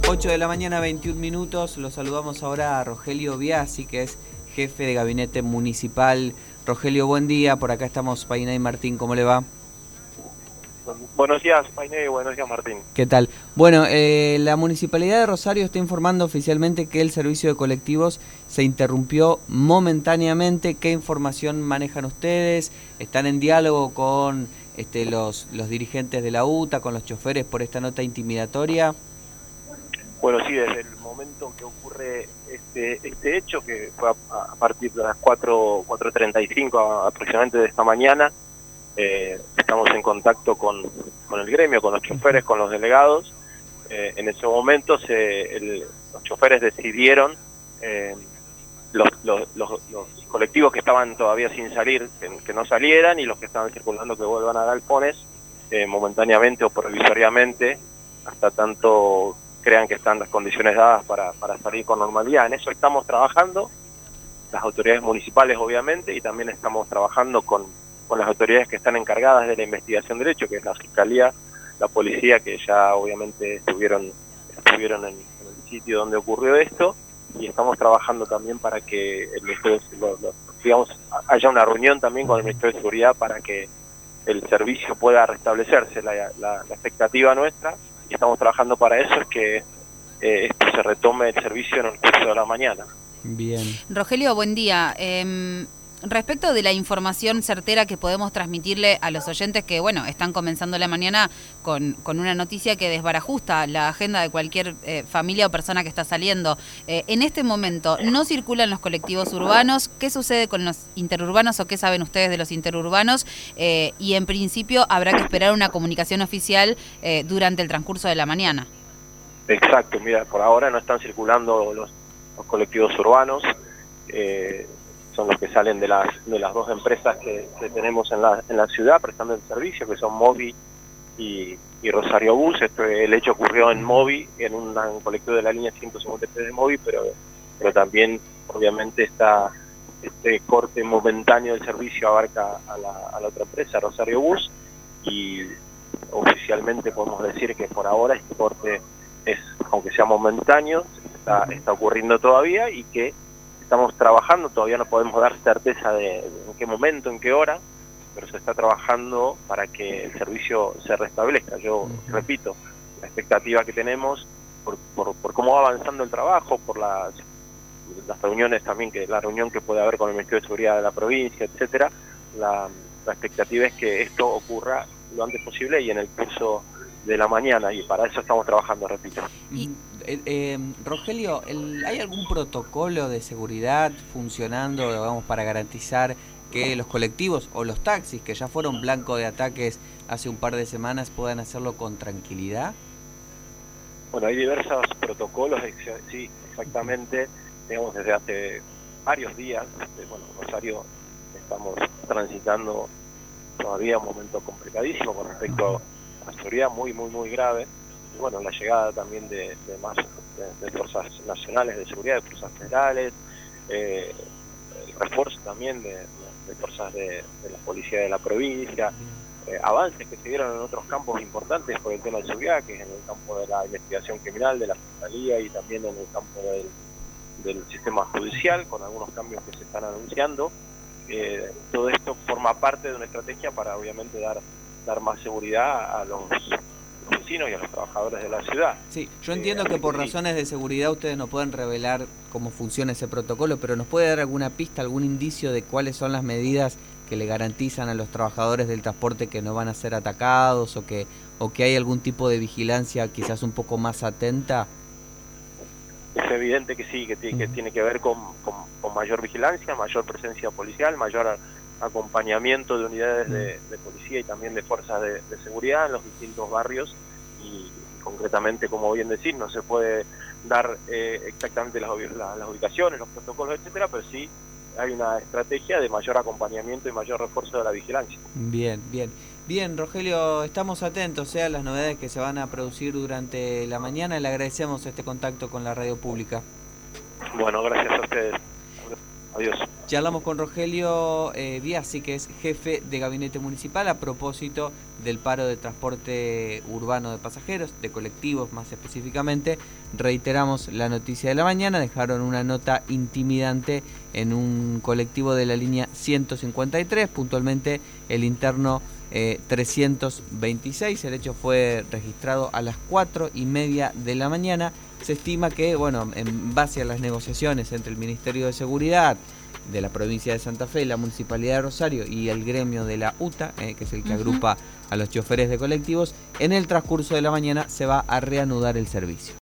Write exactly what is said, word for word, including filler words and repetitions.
ocho de la mañana, veintiún minutos. Lo saludamos ahora a Rogelio Biasi, que es jefe de gabinete municipal. Rogelio, buen día. Por acá estamos, Painé y Martín. ¿Cómo le va? Buenos días, Painé, y buenos días, Martín. ¿Qué tal? Bueno, eh, la Municipalidad de Rosario está informando oficialmente que el servicio de colectivos se interrumpió momentáneamente. ¿Qué información manejan ustedes? ¿Están en diálogo con este, los, los dirigentes de la U T A, con los choferes por esta nota intimidatoria? Bueno, sí, desde el momento que ocurre este este hecho, que fue a, a partir de las cuatro treinta y cinco aproximadamente de esta mañana, eh, estamos en contacto con, con el gremio, con los choferes, con los delegados. Eh, en ese momento se, el, los choferes decidieron, eh, los, los, los, los colectivos que estaban todavía sin salir, que, que no salieran, y los que estaban circulando que vuelvan a galpones, eh, momentáneamente o provisoriamente, hasta tanto crean que están las condiciones dadas para, para salir con normalidad. En eso estamos trabajando, las autoridades municipales obviamente, y también estamos trabajando con, con las autoridades que están encargadas de la investigación del hecho, que es la Fiscalía, la Policía, que ya obviamente estuvieron, estuvieron en, en el sitio donde ocurrió esto, y estamos trabajando también para que el Ministerio, lo, lo, digamos, haya una reunión también con el Ministerio de Seguridad para que el servicio pueda restablecerse. La, la, la expectativa nuestra, y estamos trabajando para eso, es que eh, esto se retome el servicio en el curso de la mañana. Bien. Rogelio, buen día. Eh, respecto de la información certera que podemos transmitirle a los oyentes que, bueno, están comenzando la mañana con, con una noticia que desbarajusta la agenda de cualquier eh, familia o persona que está saliendo. Eh, en este momento, ¿no circulan los colectivos urbanos? ¿Qué sucede con los interurbanos o qué saben ustedes de los interurbanos? Eh, y en principio habrá que esperar una comunicación oficial eh, durante el transcurso de la mañana. Exacto, mira, por ahora no están circulando los, los colectivos urbanos, eh, son los que salen de las de las dos empresas que, que tenemos en la, en la ciudad prestando el servicio, que son Movi y, y Rosario Bus. Este, el hecho ocurrió en Movi, en un, un colectivo de la línea ciento cincuenta y tres de Movi, pero, pero también obviamente está este corte momentáneo del servicio abarca a la, a la otra empresa, Rosario Bus, y oficialmente podemos decir que por ahora este corte es, aunque sea momentáneo, está, está ocurriendo todavía, y que estamos trabajando, todavía no podemos dar certeza de, de en qué momento, en qué hora, pero se está trabajando para que el servicio se restablezca. Yo uh-huh. repito, la expectativa que tenemos por, por, por cómo va avanzando el trabajo, por las, las reuniones también, que la reunión que puede haber con el Ministerio de Seguridad de la provincia, etcétera, la, la expectativa es que esto ocurra lo antes posible y en el curso de la mañana, y para eso estamos trabajando, repito. Y, eh, eh, Rogelio, el, ¿hay algún protocolo de seguridad funcionando, digamos, para garantizar que los colectivos o los taxis, que ya fueron blanco de ataques hace un par de semanas, puedan hacerlo con tranquilidad? Bueno, hay diversos protocolos, sí, exactamente, digamos, desde hace varios días. Bueno, Rosario estamos transitando todavía un momento complicadísimo con respecto a la seguridad, muy, muy, muy grave. Y bueno, la llegada también de, de más de, de fuerzas nacionales de seguridad, de fuerzas federales, eh, el refuerzo también de, de, de fuerzas de, de la policía de la provincia, eh, avances que se dieron en otros campos importantes por el tema de seguridad, que es en el campo de la investigación criminal, de la fiscalía, y también en el campo del, del sistema judicial, con algunos cambios que se están anunciando. Eh, todo esto forma parte de una estrategia para obviamente dar dar más seguridad a los, los vecinos y a los trabajadores de la ciudad. Sí, yo entiendo eh, que por razones de seguridad ustedes no pueden revelar cómo funciona ese protocolo, pero ¿nos puede dar alguna pista, algún indicio de cuáles son las medidas que le garantizan a los trabajadores del transporte que no van a ser atacados, o que o que hay algún tipo de vigilancia quizás un poco más atenta? Es evidente que sí, que, t- que tiene que ver con, con, con mayor vigilancia, mayor presencia policial, mayor acompañamiento de unidades de, de policía y también de fuerzas de, de seguridad en los distintos barrios, y, y concretamente, como bien decir, no se puede dar eh, exactamente las, las, las ubicaciones, los protocolos, etcétera, pero sí hay una estrategia de mayor acompañamiento y mayor refuerzo de la vigilancia. Bien, bien. Bien, Rogelio, estamos atentos, ¿eh?, a las novedades que se van a producir durante la mañana. Le agradecemos este contacto con la radio pública. Bueno, gracias a ustedes. Adiós. Charlamos con Rogelio eh, Biasi, que es jefe de gabinete municipal, a propósito del paro de transporte urbano de pasajeros, de colectivos más específicamente. Reiteramos la noticia de la mañana, dejaron una nota intimidante en un colectivo de la línea ciento cincuenta y tres, puntualmente el interno eh, trescientos veintiséis. El hecho fue registrado a las cuatro y media de la mañana. Se estima que, bueno, en base a las negociaciones entre el Ministerio de Seguridad de la provincia de Santa Fe, la Municipalidad de Rosario y el gremio de la U T A, eh, que es el que uh-huh. agrupa a los choferes de colectivos, en el transcurso de la mañana se va a reanudar el servicio.